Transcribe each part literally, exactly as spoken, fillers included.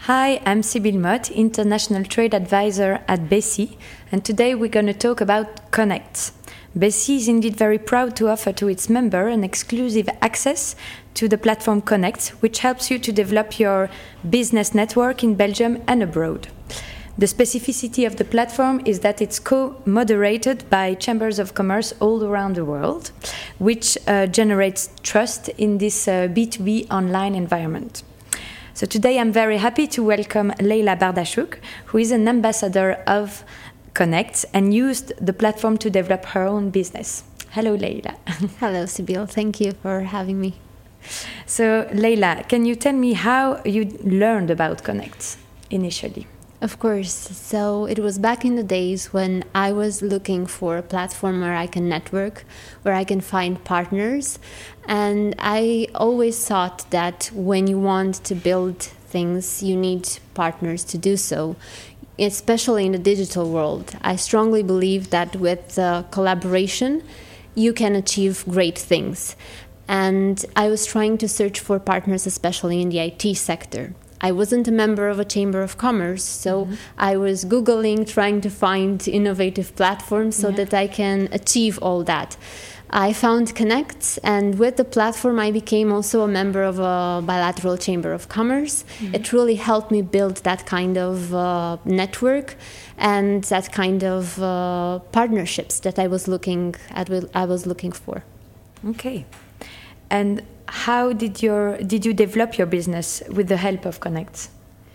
Hi, I'm Sibylle Mott, International Trade Advisor at Bessy, and today we're going to talk about Connect. Bessy is indeed very proud to offer to its member an exclusive access to the platform Connect, which helps you to develop your business network in Belgium and abroad. The specificity of the platform is that it's co-moderated by chambers of commerce all around the world, which uh, generates trust in this uh, B two B online environment. So today I'm very happy to welcome Leila Bardachuk, who is an ambassador of Connect and used the platform to develop her own business. Hello, Leila. Hello, Sibylle. Thank you for having me. So, Leila, can you tell me how you learned about Connect initially? Of course. So it was back in the days when I was looking for a platform where I can network, where I can find partners. And I always thought that when you want to build things, you need partners to do so, especially in the digital world. I strongly believe that with uh, collaboration, you can achieve great things. And I was trying to search for partners, especially in the I T sector. I wasn't a member of a chamber of commerce, so mm-hmm. I was Googling, trying to find innovative platforms so yeah. that I can achieve all that. I found Connect, and with the platform I became also a member of a bilateral chamber of commerce. Mm-hmm. It really helped me build that kind of uh, network and that kind of uh, partnerships that I was looking at. I was looking for. Okay, and how did your did you develop your business with the help of Connect?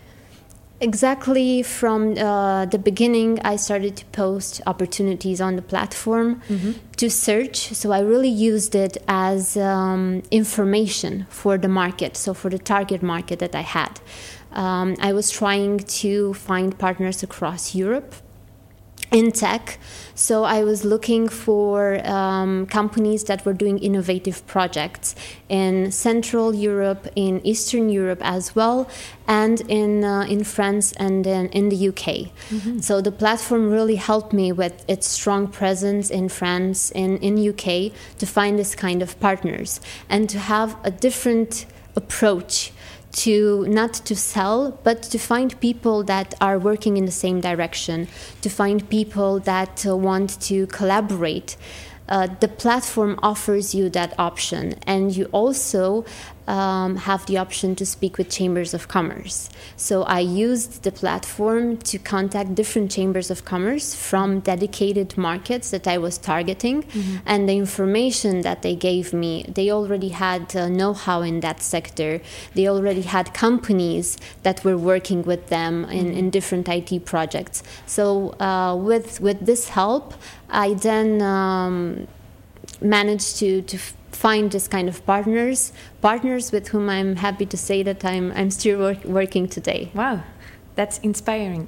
Exactly from uh, the beginning, I started to post opportunities on the platform mm-hmm. to search. So I really used it as um, information for the market, so for the target market that I had. Um, I was trying to find partners across Europe in tech, so I was looking for um, companies that were doing innovative projects in Central Europe, in Eastern Europe as well, and in uh, in France and in, in the U K. Mm-hmm. So the platform really helped me with its strong presence in France and in U K to find this kind of partners and to have a different approach to not to sell, but to find people that are working in the same direction, to find people that uh, want to collaborate. Uh, the platform offers you that option, and you also um, have the option to speak with chambers of commerce. So I used the platform to contact different chambers of commerce from dedicated markets that I was targeting, mm-hmm. and the information that they gave me, they already had uh, know-how in that sector. They already had companies that were working with them in, mm-hmm. in different I T projects. So uh, with with this help, I then um, managed to to find this kind of partners, partners with whom I'm happy to say that I'm I'm still work, working today. Wow, that's inspiring.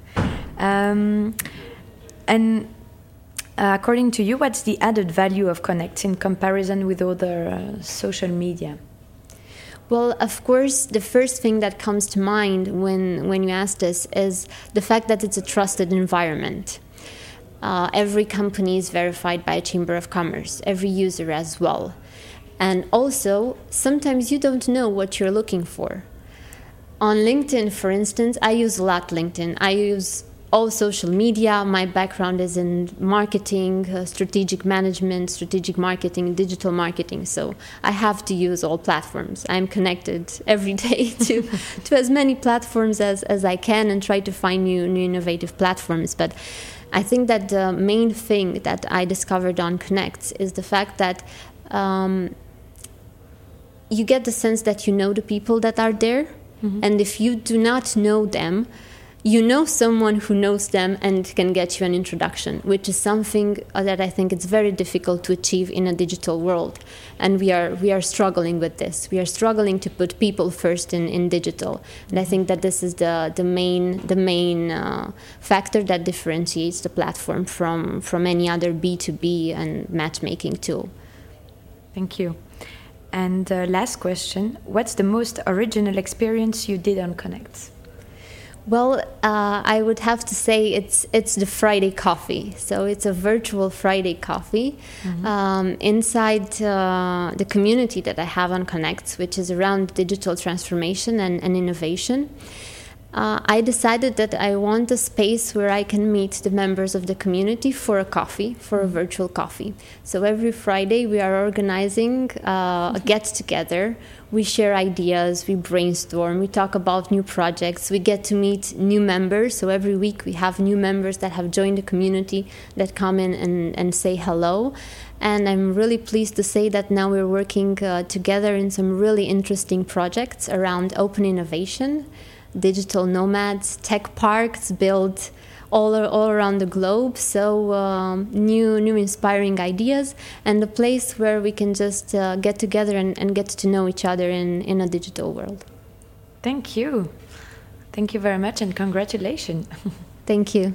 um, and uh, according to you, what's the added value of Connect in comparison with other uh, social media? Well, of course, the first thing that comes to mind when, when you ask this is the fact that it's a trusted environment. Uh, every company is verified by a chamber of commerce, every user as well. And also, sometimes you don't know what you're looking for. On LinkedIn, for instance, I use a lot LinkedIn. I use all social media. My background is in marketing, uh, strategic management, strategic marketing, digital marketing. So I have to use all platforms. I'm connected every day to, to as many platforms as, as I can and try to find new, new innovative platforms. But I think that the main thing that I discovered on Connect is the fact that um, you get the sense that you know the people that are there. Mm-hmm. And if you do not know them, you know someone who knows them and can get you an introduction, which is something that I think it's very difficult to achieve in a digital world. And we are we are struggling with this. We are struggling to put people first in, in digital. And I think that this is the, the main the main uh, factor that differentiates the platform from, from any other B two B and matchmaking tool. Thank you. And uh, last question, what's the most original experience you did on Connect? Well, uh, I would have to say it's it's the Friday coffee. So it's a virtual Friday coffee mm-hmm. um, inside uh, the community that I have on Connect, which is around digital transformation and, and innovation. Uh, I decided that I want a space where I can meet the members of the community for a coffee, for a virtual coffee. So every Friday we are organizing uh, a get-together. We share ideas, we brainstorm, we talk about new projects, we get to meet new members. So every week we have new members that have joined the community that come in and, and say hello. And I'm really pleased to say that now we're working uh, together in some really interesting projects around open innovation, digital nomads, tech parks built all, all around the globe. So um, new, new inspiring ideas, and a place where we can just uh, get together and, and get to know each other in, in a digital world. Thank you. Thank you very much, and congratulations. Thank you.